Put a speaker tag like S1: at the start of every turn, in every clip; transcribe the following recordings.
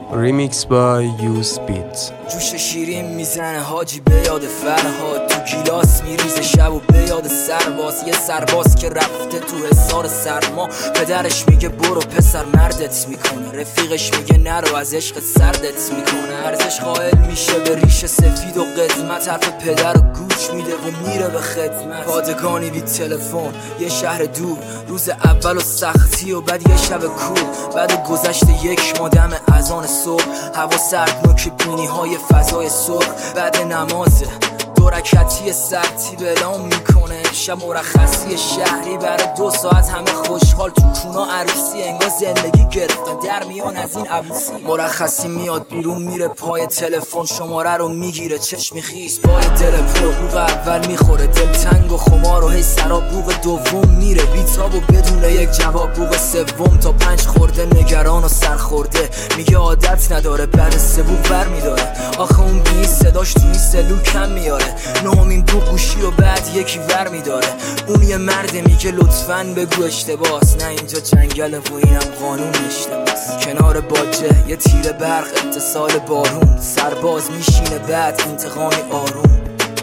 S1: Remix by Use Beat.
S2: جوش شیرین میزنه حاجی به یاد فرهاد، تو گیلاس میریزه شب و به یاد سرباز. یه سرباز که رفته تو حصار سرما، پدرش میگه برو پسر مردت میکنه، رفیقش میگه نرو از عشق سردت میکنه. ارزش قائل میشه به ریش سفید و قدمت، حرف پدر رو گوش میده و میره به خدمت. پادگانی بی تلفن، یه شهر دور، روز اول و سختی و بعد یه شب کور. بعد گذشت یک ماه دم اذان صبح، هوا سردناک بینی های فضای سرخ. بعد نمازه دو رکعتی سرتی اعلام میکنه شب مرخصی شهری. برای 2 ساعت همه خوشحال تو کونا عروسی، انگار زندگی گرفتن در میان از این عبوسی. مرخصی میاد بیرون میره پای تلفن، شماره رو میگیره چشمی خیس پای دل پرو. بوق اول میخوره دل تنگ و خمار و هی سراب. بوق دوم میره بیتاب و بدون یک جواب. بوق سوم تا 5 خورده نگران و سرخورده، میگه عادت نداره بعد 3 بوق بر میداره. آخه اون بی صداش تو این سلول کم میاره. 9مین بوق گوشی رو بعد یکی ور میداره. اون یه مرده میگه لطفاً بگو اشتباس، نه اینجا جنگل و اینم قانون اشتباس. کنار باجه یه تیر برق اتصال بارون، سرباز میشینه بعد انتقامی آروم.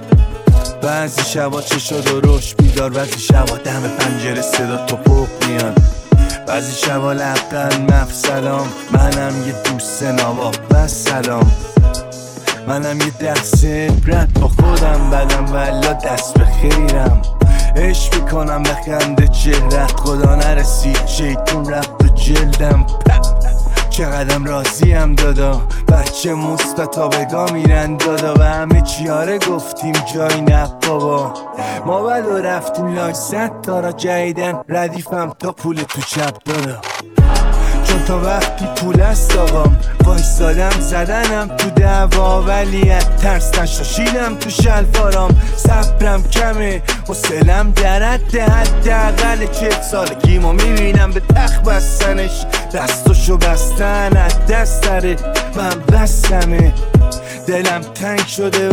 S3: بعضی شبا چه شد و روش بیدار، بعضی شبا دم پنجره صدا توپق میاد، بعضی شبا لبقن مف سلام. منم یه دوست نوا و سلام، منم یه دست عبرت با خودم بدم والا دست به خیرم. عشق میکنم به خنده چهرت، خدا نرسید شیطون رفت و جلدم. چقدرم راضیم دادا، بچه مستطا بگاه میرن دادا و همه چیاره گفتیم جای نه بابا. ما بلو رفتیم لاک 100 تا را جدیدن ردیفم تا پول تو چپ دادا، چون تا وقتی پول است آقام وایستادم زدنم تو دعوا، ولی از ترس نشاشیدم تو شلوارام. صبرم کمه حوصله‌ام در حداقل 40 سالگیمو میبینم به تخت بستنش، دستاشو بستن از دست داره من بستمه. دلم تنگ شده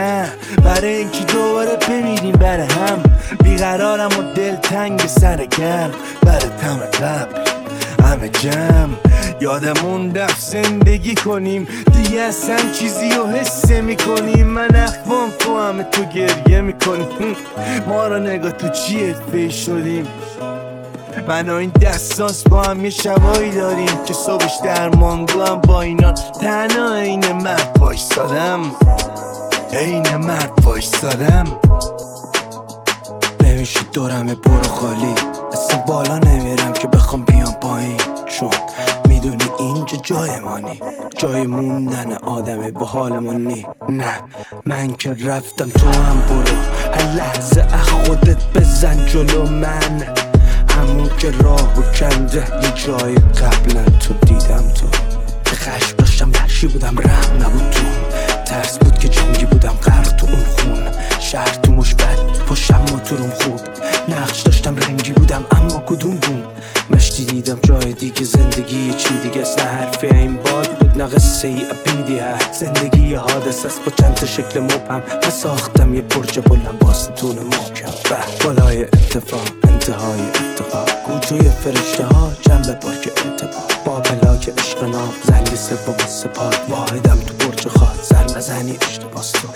S3: برای اینکه دوباره بمیریم بره هم. بیقرارم و دل تنگ سر گرم برای تم قبل همه جمع. یادمون رفت زندگی کنیم دیگه اصلا چیزی رو حس میکنیم. من اخوام تو همه تو گریه میکنیم، ما را نگاه تو چیه فی شدیم. من و این دستانس با هم یه شبایی داریم که صبحش درمانگو هم با اینا تنها این مرد وایستادم، این مرد وایستادم. نمیشه دورمه برو خالی، اصلا بالا نمیرم که بخوام بیام پایین، چون میدونی اینجا جای مانی، جای موندن آدمه با حالمون نی. نه من که رفتم تو هم برو، هر لحظه از خودت بزن جلو من. همون که راهو کنده یه جای قبلا تو دیدم، تو که خشم داشتم وحشی بودم رحم نبود تو، ترس بود که جنگی بودم غرق تو اون خون. شهر تو مشبت پشم موتورم خوب، نقش داشتم رنگی بودم اما کدوم بوم. مشتی دیدم جای دیگه، زندگی چی دیگه است، نه حرفی این باد بود نه قصه ای ابیدی هست. زندگی یه حادث است با چند تا شکل مبهم، من ساختم یه برج بلند با ستون محکم. بالای اتفاق انتهای اتفاق، گوجوی فرشته ها جنب پارک انتباه، با بلاک عشق نام زنگ سوم سپاه. واحدم تو برج خواد سر نزنی اشتباس تو.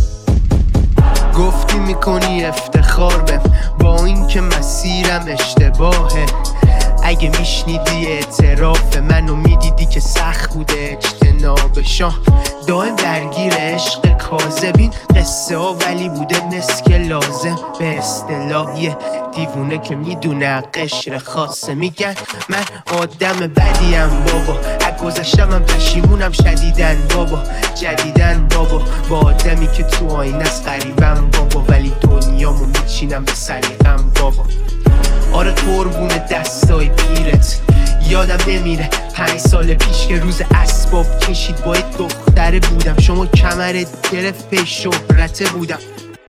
S4: گفتی میکنی افتخار بهم با این که مسیرم اشتباهه. اگه میشنیدی اعتراف منو میدیدی که سخت بوده اجتنابشان. دائم درگیر عشق کاذبین قصه ها، ولی بوده نسک لازم. به اصطلاح یه دیوونه که میدونه قشر خاصه. میگن من آدم بدیم بابا، از گذشتم هم پشیمونم شدیدن بابا. جدیدن بابا با آدمی که تو آینه است غریبم بابا، ولی دنیامو میچینم به سلیقم بابا. آره قربون دستای پیرت یادم نمیره 5 سال پیش که روز اسباب کشید با یک دختره بودم. شما کمرت گرفت پی شهرته بودم،